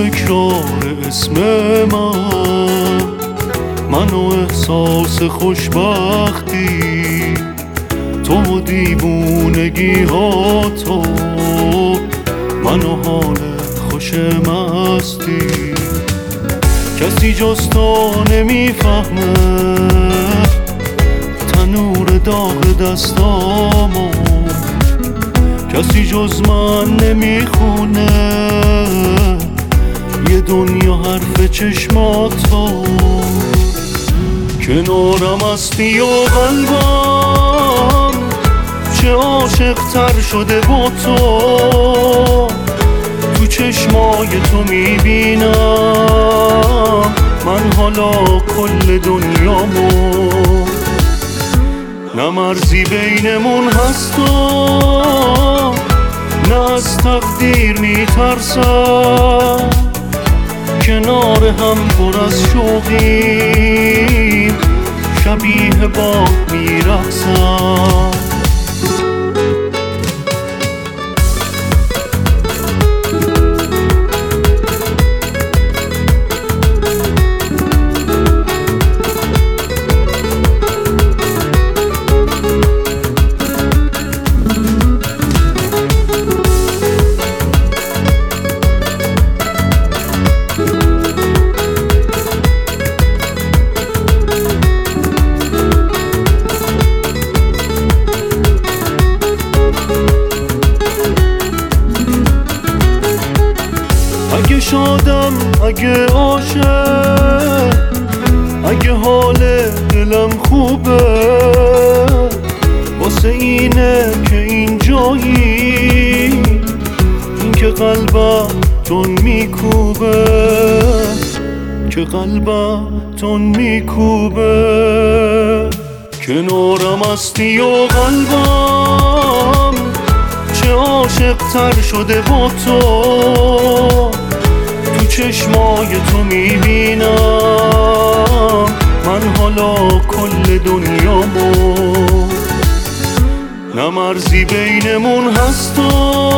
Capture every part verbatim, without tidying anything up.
تکرار اسم من، من و احساس خوشبختی، تو و دیوونگی ها تو، من و حال خوش مستی. کسی جز تو نمیفهمه تنور داغ دستامو، کسی جز من نمیخونه یه دنیا حرف چشماتو. کنارم هستی و قلبم چه عاشق تر شده با تو، تو چشمای تو میبینم من حالا کل دنیامو. نه مرزی بینمون هست و نه از تقدیر میترسم، کنار هم پر از شوقیم شبیه باد میرقصم. اگه شادم اگه عاشق، اگه حال دلم خوبه، واسه اینه که اینجایی، این که قلبم تون میکوبه، که قلبم تون میکوبه. کنارم هستی و قلبم چه عاشق تر شده با تو، تو چشمای تو میبینم من حالا کل دنیامو. نه مرزی بینمون هست و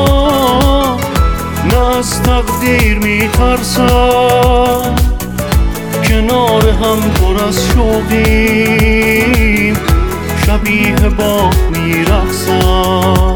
نه از تقدیر میترسم، کنار هم پر از شوقیم شبیه باد میرقصم.